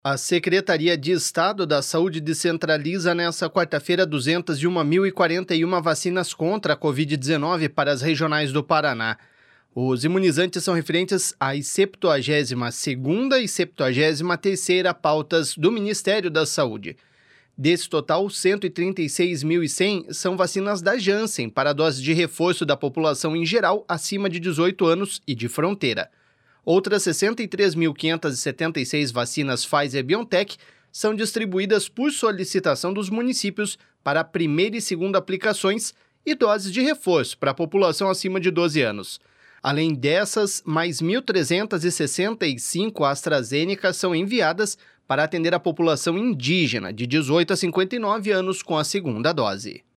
A Secretaria de Estado da Saúde descentraliza nesta quarta-feira 201.041 vacinas contra a Covid-19 para as regionais do Paraná. Os imunizantes são referentes às 72ª e 73ª pautas do Ministério da Saúde. Desse total, 136.100 são vacinas da Janssen para a dose de reforço da população em geral acima de 18 anos e de fronteira. Outras 63.576 vacinas Pfizer-BioNTech são distribuídas por solicitação dos municípios para a primeira e segunda aplicações e doses de reforço para a população acima de 12 anos. Além dessas, mais 1.365 AstraZeneca são enviadas para atender a população indígena de 18 a 59 anos com a segunda dose.